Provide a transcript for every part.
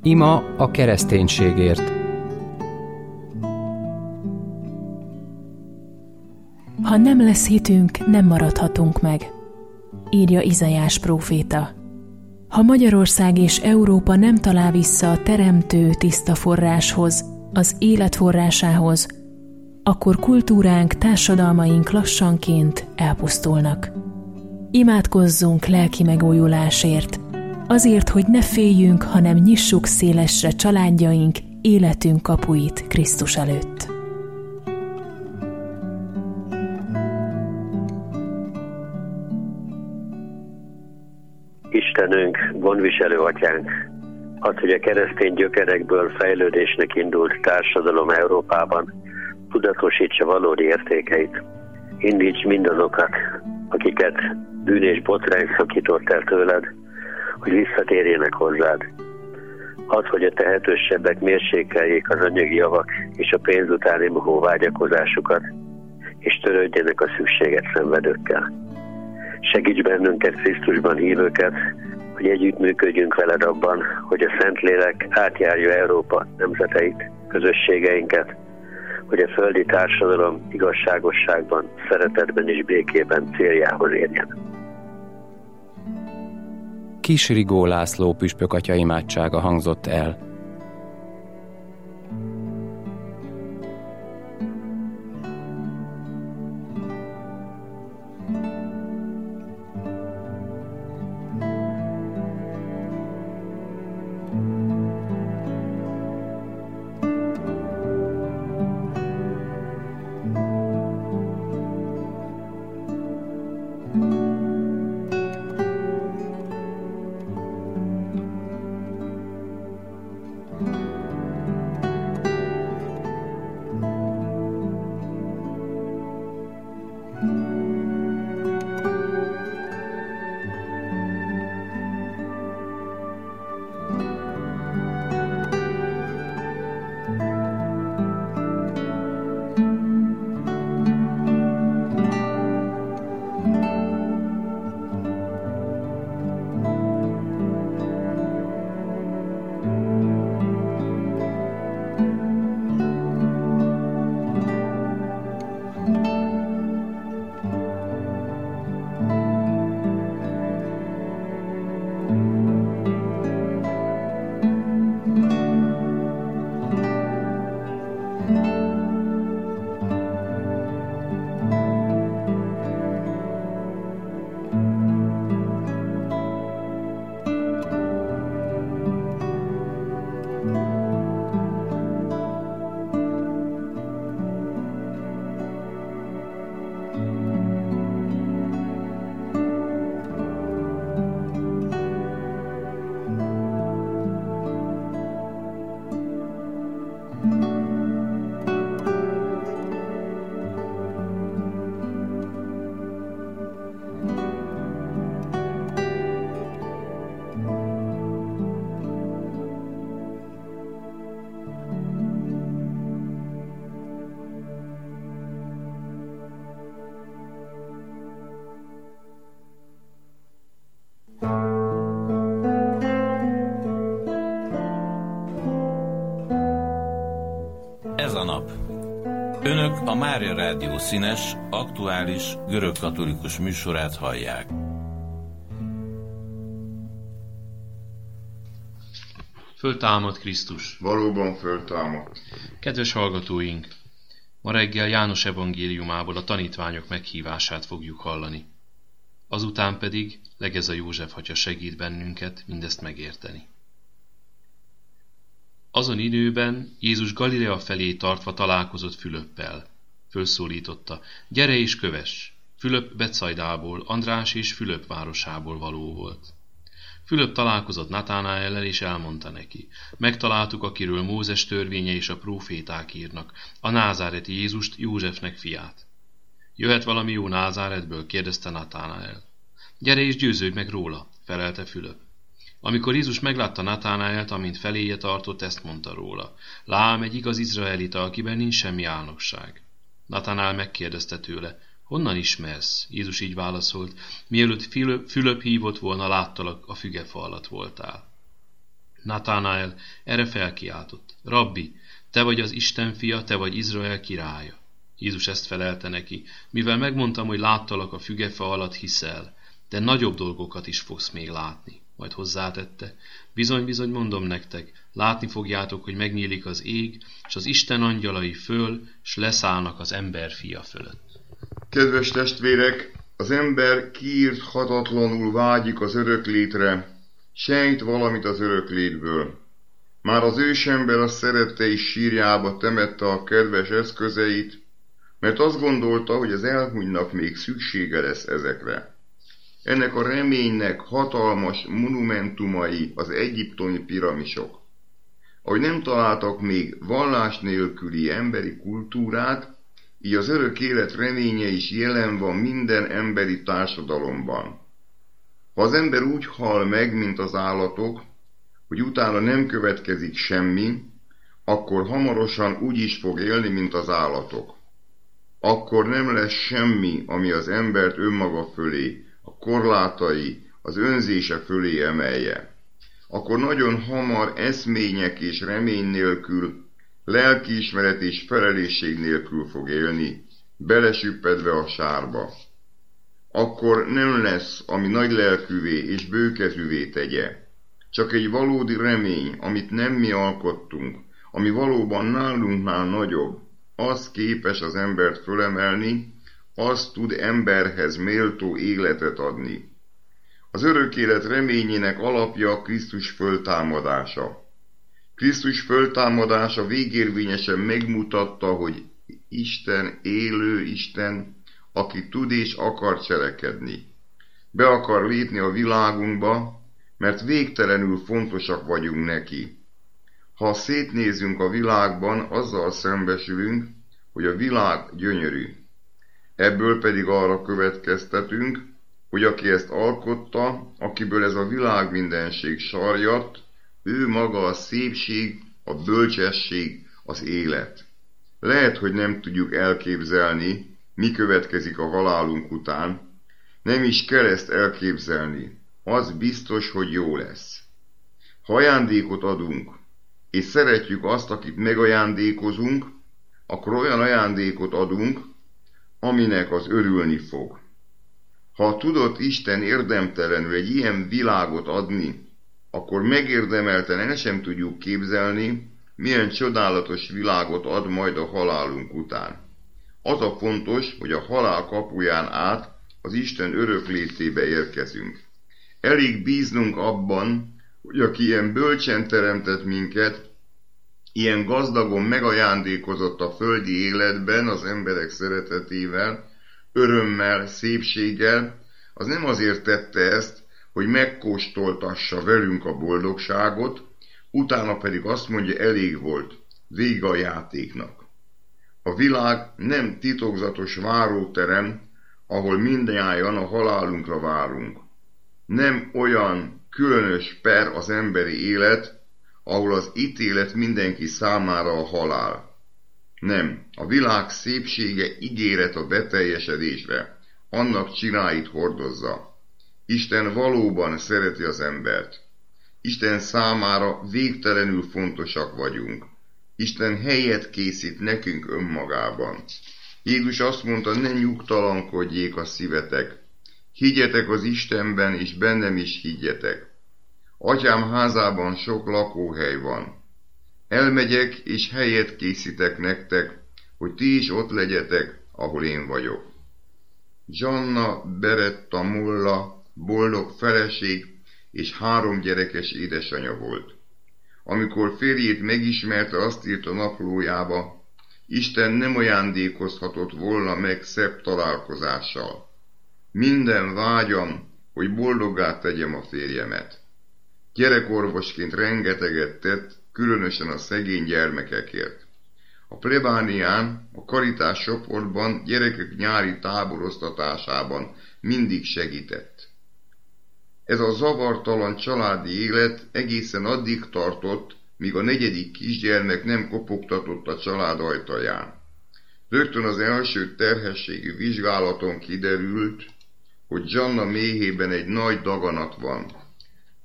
Ima a kereszténységért. Ha nem lesz hitünk, nem maradhatunk meg, írja Izaiás próféta. Ha Magyarország és Európa nem talál vissza a teremtő tiszta forráshoz, az élet forrásához, akkor kultúránk, társadalmaink lassanként elpusztulnak. Imádkozzunk lelki megújulásért, azért, hogy ne féljünk, hanem nyissuk szélesre családjaink, életünk kapuit Krisztus előtt. Istenünk, gondviselő atyánk, az, hogy a keresztény gyökerekből fejlődésnek indult társadalom Európában tudatosítsa valódi értékeit. Indíts mindazokat, akiket bűn és botrány szakított el tőled, hogy visszatérjenek hozzád. Az, hogy a tehetősebbek mérsékeljék az anyagi javak és a pénz utáni mohó vágyakozásukat, és törődjenek a szükséget szenvedőkkel. Segíts bennünket, Krisztusban hívőket, hogy együttműködjünk veled abban, hogy a Szentlélek átjárja Európa nemzeteit, közösségeinket, hogy a földi társadalom igazságosságban, szeretetben és békében céljához érjen. Kis Rigó László püspök atya imádsága hangzott el. Ez a nap. Önök a Mária Rádió színes, aktuális, görögkatolikus műsorát hallják. Föltámad Krisztus. Valóban föltámadt. Kedves hallgatóink! Ma reggel János evangéliumából a tanítványok meghívását fogjuk hallani. Azután pedig Legeza József atya segít bennünket mindezt megérteni. Azon időben Jézus Galilea felé tartva találkozott Fülöppel. Fölszólította: gyere és kövess! Fülöp Betszaidából, András és Fülöp városából való volt. Fülöp találkozott Natánaellel és elmondta neki: megtaláltuk, akiről Mózes törvénye és a próféták írnak, a názáreti Jézust, Józsefnek fiát. Jöhet valami jó Názáretből? kérdezte Natánael. Gyere és győződj meg róla, felelte Fülöp. Amikor Jézus meglátta Natánaelt, amint feléje tartott, ezt mondta róla: lám, egy igaz izraelita, akiben nincs semmi álnokság. Natánael megkérdezte tőle: honnan ismersz? Jézus így válaszolt: mielőtt Fülöp hívott volna, láttalak, a fügefa alatt voltál. Natanael erre felkiáltott: Rabbi, te vagy az Isten fia, te vagy Izrael királya. Jézus ezt felelte neki: mivel megmondtam, hogy láttalak a fügefa alatt, hiszel, de nagyobb dolgokat is fogsz még látni. Majd hozzátette: bizony-bizony mondom nektek, látni fogjátok, hogy megnyílik az ég, és az Isten angyalai föl, s leszállnak az ember fia fölött. Kedves testvérek, az ember kiírthatatlanul vágyik az öröklétre, sejt valamit az öröklétből. Már az ősember a szerettei sírjába temette a kedves eszközeit, mert azt gondolta, hogy az elhunytnak még szüksége lesz ezekre. Ennek a reménynek hatalmas monumentumai az egyiptomi piramisok. Ahogy nem találtak még vallás nélküli emberi kultúrát, így az örök élet reménye is jelen van minden emberi társadalomban. Ha az ember úgy hal meg, mint az állatok, hogy utána nem következik semmi, akkor hamarosan úgy is fog élni, mint az állatok. Akkor nem lesz semmi, ami az embert önmaga fölé, a korlátai, az önzése fölé emelje. Akkor nagyon hamar eszmények és remény nélkül, lelkiismeret és felelősség nélkül fog élni, belesüppedve a sárba. Akkor nem lesz, ami nagylelkűvé és bőkezűvé tegye. Csak egy valódi remény, amit nem mi alkottunk, ami valóban nálunknál nagyobb, az képes az embert fölemelni, az tud emberhez méltó életet adni. Az örök élet reményének alapja Krisztus föltámadása. Krisztus föltámadása végérvényesen megmutatta, hogy Isten élő Isten, aki tud és akar cselekedni. Be akar lépni a világunkba, mert végtelenül fontosak vagyunk neki. Ha szétnézünk a világban, azzal szembesülünk, hogy a világ gyönyörű. Ebből pedig arra következtetünk, hogy aki ezt alkotta, akiből ez a világ mindenség sarjadt, ő maga a szépség, a bölcsesség, az élet. Lehet, hogy nem tudjuk elképzelni, mi következik a halálunk után, nem is kell ezt elképzelni, az biztos, hogy jó lesz. Ha ajándékot adunk, és szeretjük azt, akit megajándékozunk, akkor olyan ajándékot adunk, aminek az örülni fog. Ha tudott Isten érdemtelenül egy ilyen világot adni, akkor megérdemelten el sem tudjuk képzelni, milyen csodálatos világot ad majd a halálunk után. Az a fontos, hogy a halál kapuján át az Isten öröklétébe érkezünk. Elég bíznunk abban, hogy aki ilyen bölcsen teremtett minket, ilyen gazdagon megajándékozott a földi életben az emberek szeretetével, örömmel, szépséggel, az nem azért tette ezt, hogy megkóstoltassa velünk a boldogságot, utána pedig azt mondja, elég volt, vége a játéknak. A világ nem titokzatos váróterem, ahol mindnyájan a halálunkra várunk. Nem olyan különös per az emberi élet, ahol az ítélet mindenki számára a halál. Nem, a világ szépsége ígéret a beteljesedésre, annak csináit hordozza. Isten valóban szereti az embert. Isten számára végtelenül fontosak vagyunk. Isten helyet készít nekünk önmagában. Jézus azt mondta, ne nyugtalankodjék a szívetek. Higgyetek az Istenben, és bennem is higgyetek. Atyám házában sok lakóhely van. Elmegyek, és helyet készítek nektek, hogy ti is ott legyetek, ahol én vagyok. Gianna Beretta Molla boldog feleség és 3 gyerekes édesanyja volt. Amikor férjét megismerte, azt írt a naplójába, Isten nem ajándékozhatott volna meg szebb találkozással. Minden vágyam, hogy boldoggá tegyem a férjemet. Gyerekorvosként rengeteget tett, különösen a szegény gyermekekért. A plebánián, a Karitás csoportban, gyerekek nyári táboroztatásában mindig segített. Ez a zavartalan családi élet egészen addig tartott, míg a 4. kisgyermek nem kopogtatott a család ajtaján. Rögtön az első terhességi vizsgálaton kiderült, hogy Gianna méhében egy nagy daganat van.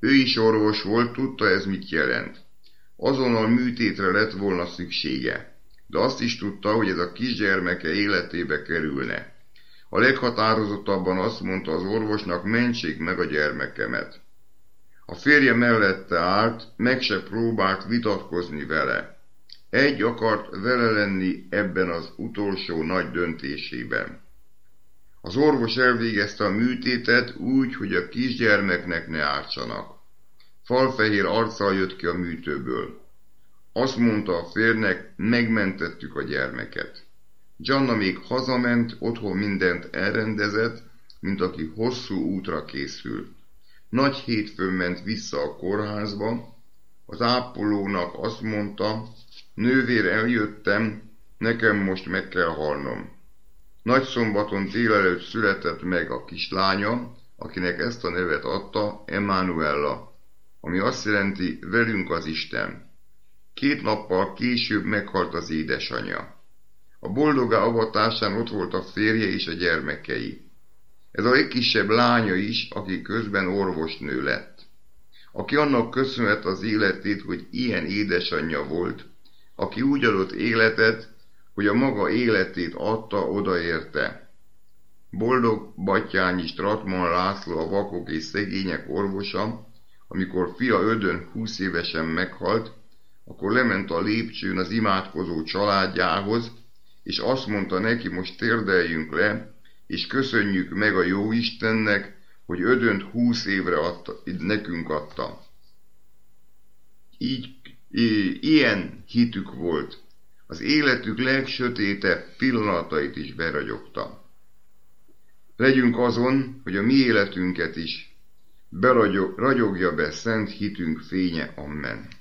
Ő is orvos volt, tudta ez mit jelent. Azonnal műtétre lett volna szüksége, de azt is tudta, hogy ez a kisgyermeke életébe kerülne. A leghatározottabban azt mondta az orvosnak, mentsék meg a gyermekemet. A férje mellette állt, meg se próbált vitatkozni vele. Egy akart vele lenni ebben az utolsó nagy döntésében. Az orvos elvégezte a műtétet úgy, hogy a kisgyermeknek ne ártsanak. Falfehér arccal jött ki a műtőből. Azt mondta a férnek, megmentettük a gyermeket. Gianna még hazament, otthon mindent elrendezett, mint aki hosszú útra készül. Nagy hétfőn ment vissza a kórházba, az ápolónak azt mondta, nővér, eljöttem, nekem most meg kell halnom. Nagyszombaton délelőtt született meg a kislánya, akinek ezt a nevet adta, Emanuella, ami azt jelenti, velünk az Isten. 2 nappal később meghalt az édesanyja. A boldoggá avatásán ott volt a férje és a gyermekei. Ez a legkisebb lánya is, aki közben orvosnő lett. Aki annak köszönhet az életét, hogy ilyen édesanyja volt, aki úgy adott életet, hogy a maga életét adta odaérte. Boldog Batthyány Stratman László, a vakok és szegények orvosa, amikor fia Ödön 20 évesen meghalt, akkor lement a lépcsőn az imádkozó családjához, és azt mondta neki, most térdeljünk le, és köszönjük meg a Jóistennek, hogy Ödönt 20 évre nekünk adta. Ilyen hitük volt. Az életük legsötétebb pillanatait is beragyogta. Legyünk azon, hogy a mi életünket is ragyogja be szent hitünk fénye. Amen.